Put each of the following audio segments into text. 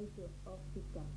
also auf die Gas.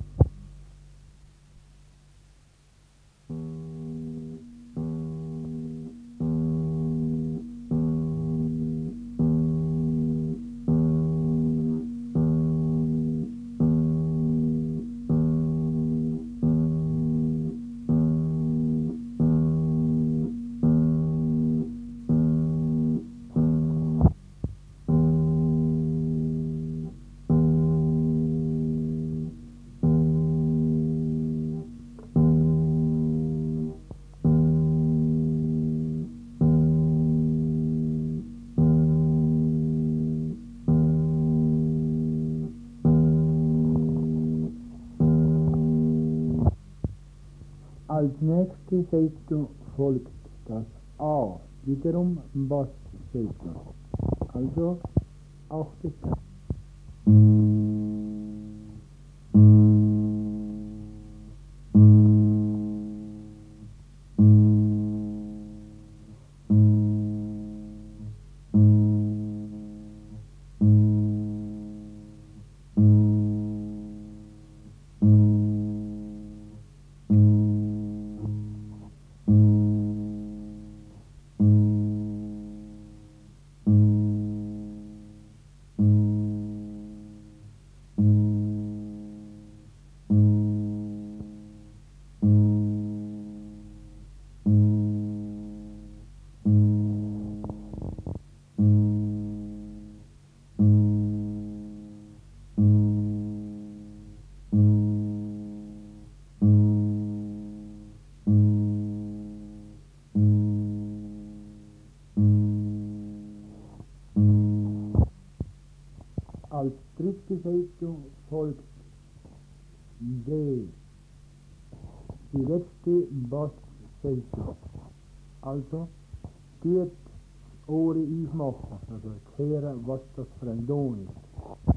Als nächste Seite folgt das A, wiederum Bassseite. Also auch bitte. Als dritte Seite folgt D, die letzte Bassseite. Also tut das Ohr aufmachen, also hören, was das für ein Ton ist.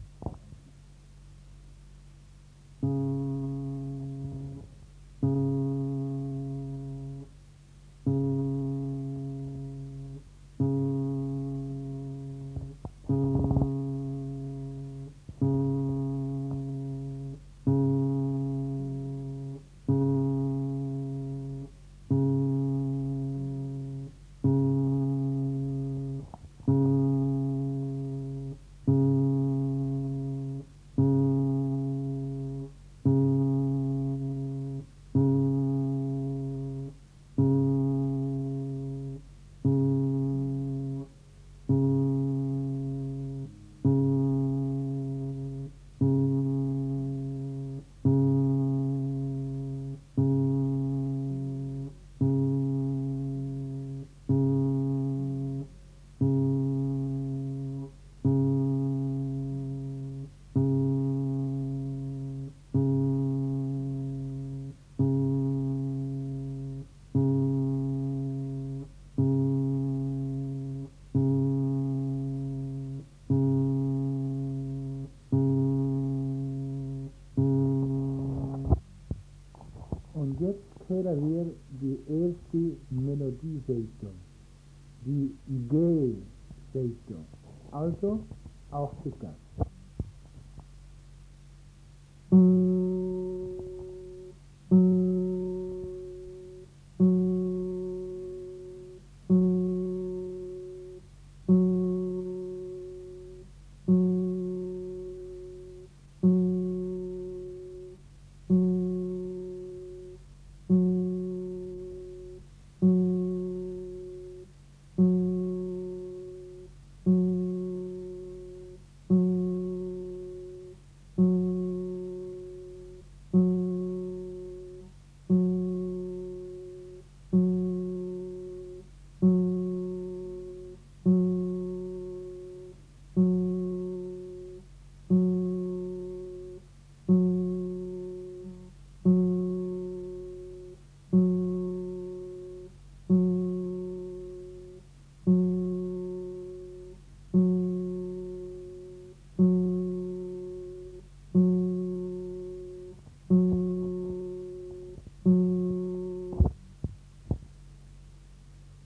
Und jetzt hören wir die erste Melodieseite, die G-Seite. Also auch bitte.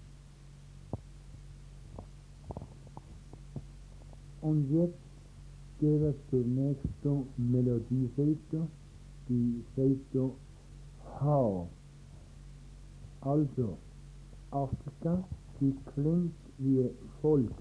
Und jetzt gehe zur nächsten Melodieseite, die Seite H. Also, Afrika, die klingt wie folgt.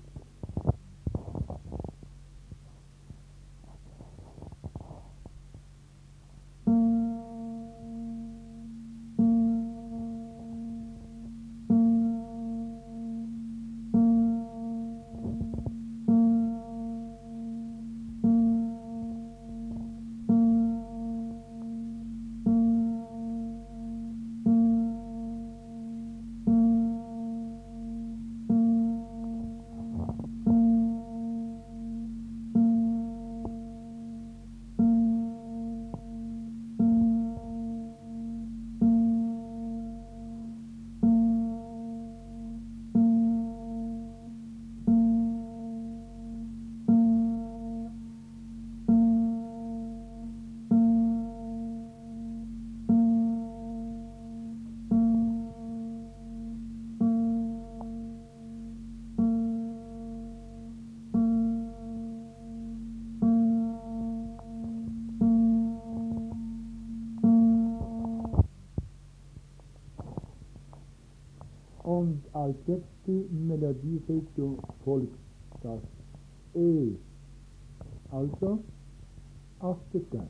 Und als letzte Melodieseite folgt das E. Also Afrika.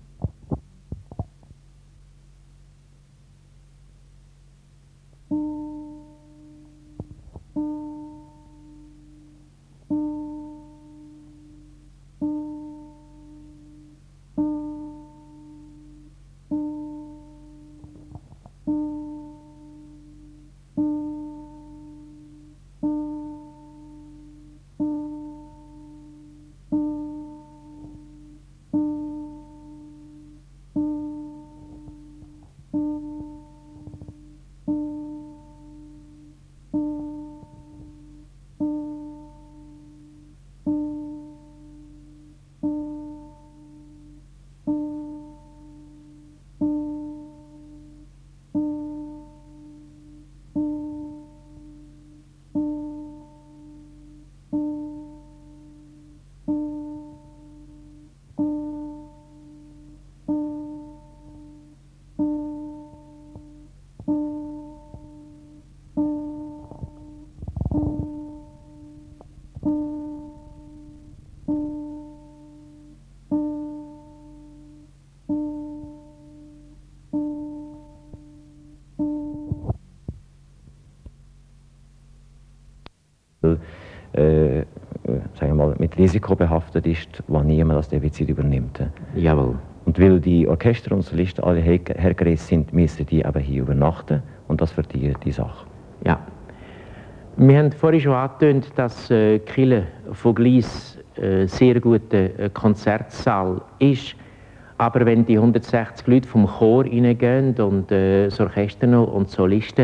Sagen wir mal, mit Risiko behaftet ist, wo niemand das Defizit übernimmt. Jawohl. Und weil die Orchester und Solisten alle hergereist sind, müssen die eben hier übernachten und das verdient die Sache. Ja. Wir haben vorhin schon angetönt, dass die Kirche von Gleis sehr guter Konzertsaal ist. Aber wenn die 160 Leute vom Chor reingehen und das Orchester noch und Solisten,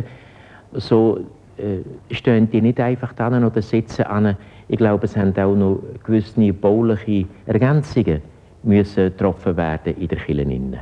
so stehen die nicht einfach da oder sitzen an. Ich glaube, es haben auch noch gewisse bauliche Ergänzungen müssen getroffen werden in der Kirche.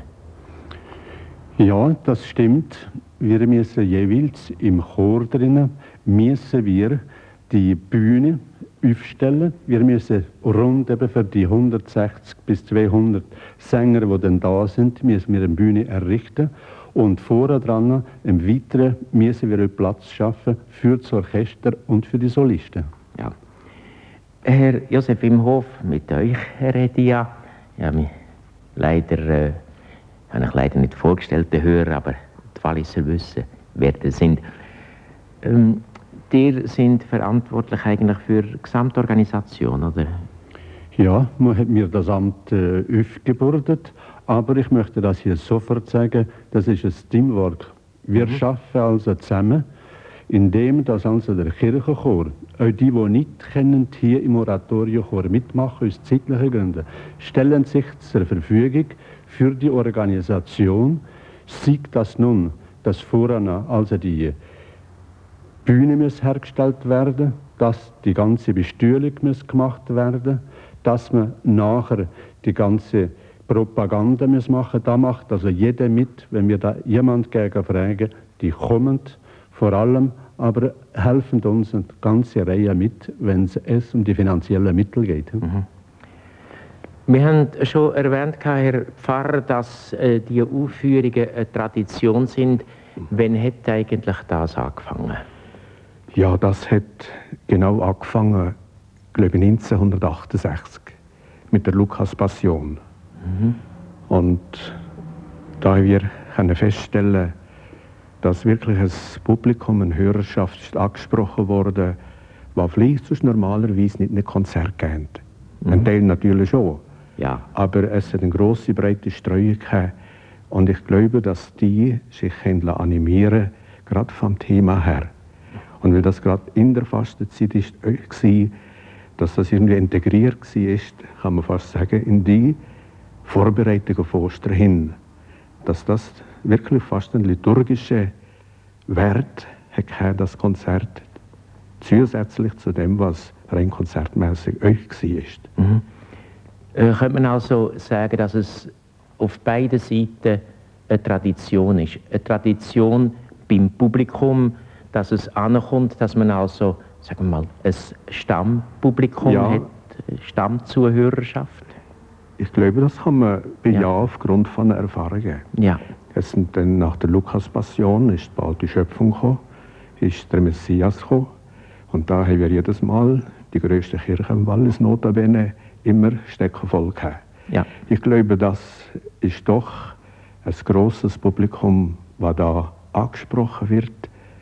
Ja, das stimmt. Wir müssen jeweils im Chor drinnen müssen wir die Bühne aufstellen. Wir müssen rund eben für die 160 bis 200 Sänger, die dann da sind, müssen wir eine Bühne errichten. Und vorne dran, im Weiteren, müssen wir auch Platz schaffen für das Orchester und für die Solisten. Ja. Herr Josef Imhof, mit euch rede ich ja. Ich habe mich leider, habe ich leider nicht vorgestellt, den Hörer, aber die Walliser wissen, wer das sind. Ihr sind verantwortlich eigentlich für die Gesamtorganisation, oder? Ja, man hat mir das Amt aufgebürdet, aber ich möchte das hier sofort sagen, das ist ein Teamwork. Wir arbeiten also zusammen, indem das also der Kirchenchor, auch die nicht kennen, hier im Oratorienchor mitmachen, aus zeitlichen Gründen, stellen sich zur Verfügung für die Organisation, sei das nun, dass vorne also die Bühne muss hergestellt werden, dass die ganze Bestühlung muss gemacht werden, dass man nachher die ganze Propaganda muss machen. Da macht also jeder mit, wenn wir da jemand gegen fragen, die kommen vor allem, aber helfen uns eine ganze Reihe mit, wenn es um die finanziellen Mittel geht. Wir haben schon erwähnt, Herr Pfarrer, dass die Aufführungen eine Tradition sind. Wann hat eigentlich das angefangen? Ja, das hat genau angefangen, glaube ich, 1968 mit der Lukas-Passion. Und da haben wir feststellen, dass wirklich ein Publikum, eine Hörerschaft ist angesprochen wurde, was vielleicht sonst normalerweise nicht in ein Konzert geht. Ein Teil natürlich schon. Ja. Aber es hat eine grosse, breite Streuung gegeben. Und ich glaube, dass die sich animieren, gerade vom Thema her. Und weil das gerade in der Fastenzeit war, dass das irgendwie integriert war, kann man fast sagen, in die Vorbereitung auf Ostern hin. Dass das wirklich fast einen liturgischen Wert hat, das Konzert, zusätzlich zu dem, was rein konzertmäßig euch war. Könnte man also sagen, dass es auf beiden Seiten eine Tradition ist? Eine Tradition beim Publikum, dass es ankommt, dass man also, sagen wir mal, ein Stammpublikum hat, Stammzuhörerschaft? Ich glaube, das kann man bejahen aufgrund von Erfahrungen. Ja. Es sind dann nach der Lukas-Passion ist bald die Schöpfung gekommen, ist der Messias gekommen. Und da haben wir jedes Mal die grösste Kirche im Wallis notabene immer steckenvoll gehabt. Ja. Ich glaube, das ist doch ein grosses Publikum, das da angesprochen wird.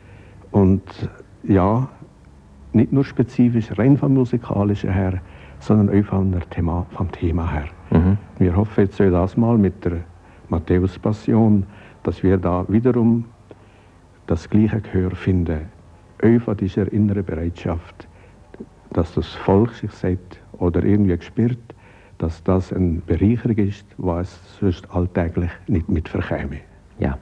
Und ja, nicht nur spezifisch rein vom Musikalischen her, sondern auch vom Thema her. Wir hoffen jetzt das mal mit der Matthäus-Passion, dass wir da wiederum das gleiche Gehör finden. Auch von dieser inneren Bereitschaft, dass das Volk sich sagt oder irgendwie spürt, dass das eine Bereicherung ist, was es sonst alltäglich nicht mitverkäme. Ja.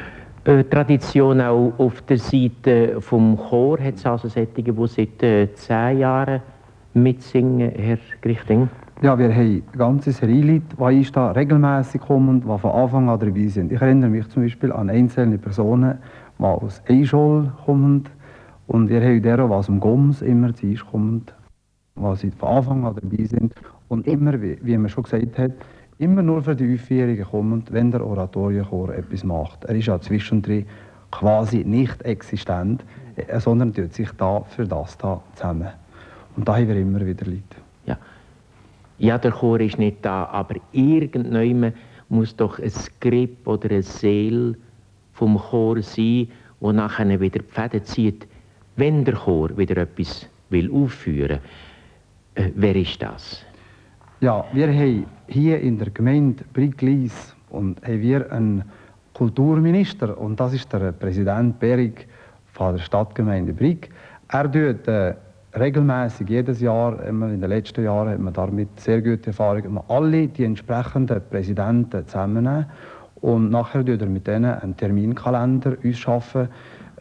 Tradition auch auf der Seite vom Chor, hat es also solche, die seit 10 Jahren mitsingen, Herr Grichting? Ja, wir haben eine ganze Serie Leute, die da regelmässig kommen, die von Anfang an dabei sind. Ich erinnere mich zum Beispiel an einzelne Personen, die aus Eischol kommen. Und wir haben derer, die aus dem Goms immer zu uns kommen, die von Anfang an dabei sind. Und immer, wie man schon gesagt hat, immer nur für die Aufführungen kommen, wenn der Oratorienchor etwas macht. Er ist ja zwischendrin quasi nicht existent, sondern tut sich da für das da zusammen. Und da haben wir immer wieder Leute. Ja. Ja, der Chor ist nicht da, aber irgendjemand muss doch ein Skript oder eine Seele vom Chor sein, wo nachher wieder die Fäden zieht, wenn der Chor wieder etwas will aufführen will. Wer ist das? Ja, wir haben hier in der Gemeinde Briglis und haben wir einen Kulturminister und das ist der Präsident Berig von der Stadtgemeinde Brig. Er tut regelmäßig jedes Jahr, in den letzten Jahren hat man damit sehr gute Erfahrungen, alle die entsprechenden Präsidenten zusammennehmen und nachher tut er mit denen einen Terminkalender uns schaffen.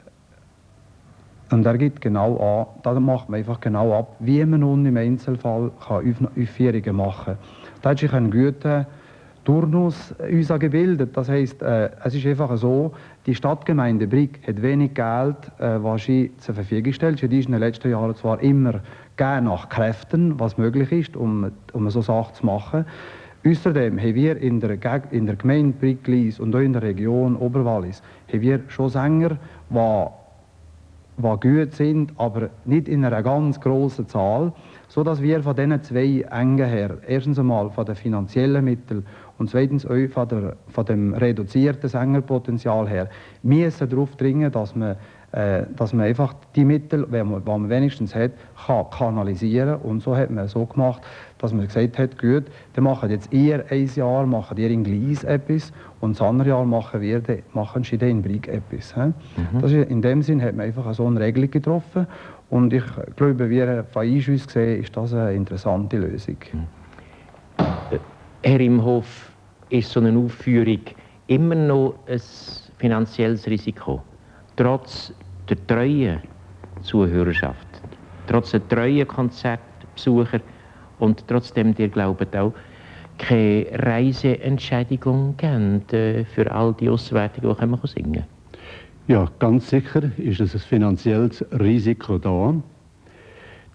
Und er gibt genau an, da macht man einfach genau ab, wie man nun im Einzelfall Aufführungen machen kann. Da hat sich ein guter Turnus uns gebildet. Das heisst, es ist einfach so, die Stadtgemeinde Brig hat wenig Geld, was sie zur Verfügung stellt. Sie ist in den letzten Jahren zwar immer gegeben nach Kräften, was möglich ist, um so Sachen zu machen. Außerdem haben wir in der Gemeinde Briglis und auch in der Region Oberwallis haben wir schon Sänger, die gut sind, aber nicht in einer ganz grossen Zahl, sodass wir von diesen zwei Engen her, erstens einmal von den finanziellen Mitteln und zweitens auch von dem reduzierten Sängerpotenzial her, müssen darauf dringen, dass man einfach die Mittel, die man wenigstens hat, kann kanalisieren. Und so hat man es so gemacht, dass man gesagt hat, gut, dann machen jetzt ihr ein Jahr, machen ihr in Gleis etwas und das andere Jahr machen sie in Brig etwas. Das ist, in dem Sinn hat man einfach so eine Regelung getroffen und ich glaube, wir von uns aus gesehen, ist das eine interessante Lösung. Herr Imhof, ist so eine Aufführung immer noch ein finanzielles Risiko? Trotz der treuen Zuhörerschaft, trotz der treuen Konzertbesucher und trotzdem, ihr glaubt auch, keine Reiseentschädigung geben für all die Auswärtigen, die man singen können? Ja, ganz sicher ist es ein finanzielles Risiko da.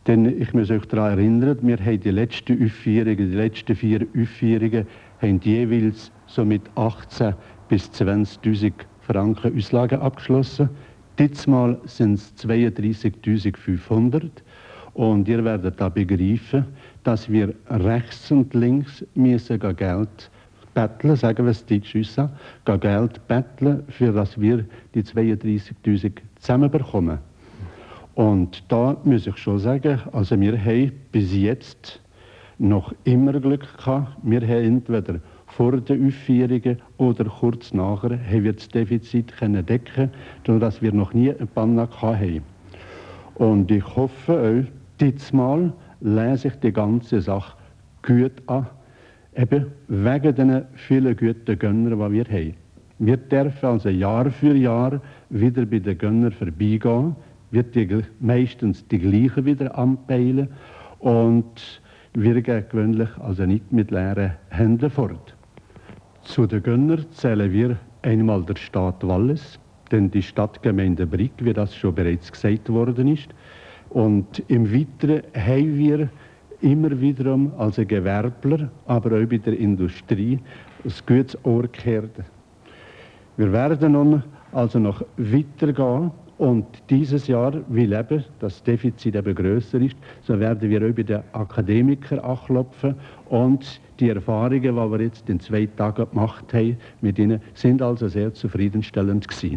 Denn ich muss euch daran erinnern, wir haben die letzten Aufführungen, die letzten 4 Aufführungen, haben jeweils so mit 18.000 bis 20.000 Franken Auslagen abgeschlossen. Diesmal sind es 32.500. Und ihr werdet da begreifen, dass wir rechts und links müssen Geld betteln, sagen wir es deutsch aussehen, Geld betteln, für dass wir die 32.000 zusammenbekommen. Und da muss ich schon sagen, also wir haben bis jetzt noch immer Glück gehabt. Wir haben entweder vor den Aufführungen oder kurz nachher haben wir das Defizit können decken, sodass wir noch nie eine Panne hatten. Und ich hoffe euch, diesmal lese ich die ganze Sache gut an, eben wegen den vielen guten Gönnern, die wir haben. Wir dürfen also Jahr für Jahr wieder bei den Gönnern vorbeigehen, wird meistens die gleichen wieder anpeilen und wir gehen gewöhnlich also nicht mit leeren Händen fort. Zu den Gönnern zählen wir einmal der Staat Wallis, denn die Stadtgemeinde Brig, wie das schon bereits gesagt worden ist. Und im Weiteren haben wir immer wiederum als Gewerbler, aber auch bei der Industrie, ein gutes Ohr gehört. Wir werden nun also noch weitergehen und dieses Jahr, weil eben das Defizit eben grösser ist, so werden wir auch bei den Akademikern anklopfen und die Erfahrungen, die wir jetzt in 2 Tagen gemacht haben mit ihnen, sind also sehr zufriedenstellend gewesen.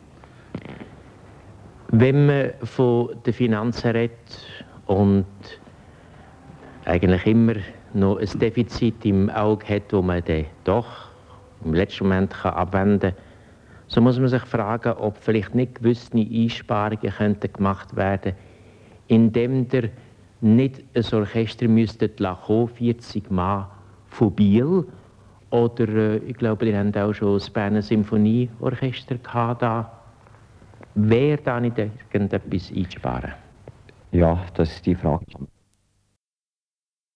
Wenn man von den Finanzen redet und eigentlich immer noch ein Defizit im Auge hat, das man dann doch im letzten Moment abwenden kann, so muss man sich fragen, ob vielleicht nicht gewisse Einsparungen könnten gemacht werden, indem der nicht ein Orchester müsstet kommen, 40 Mann von Biel. Oder ich glaube, die haben auch schon das Berner Symphonieorchester gehabt. Wäre da nicht irgendetwas einzusparen? Ja, das ist die Frage.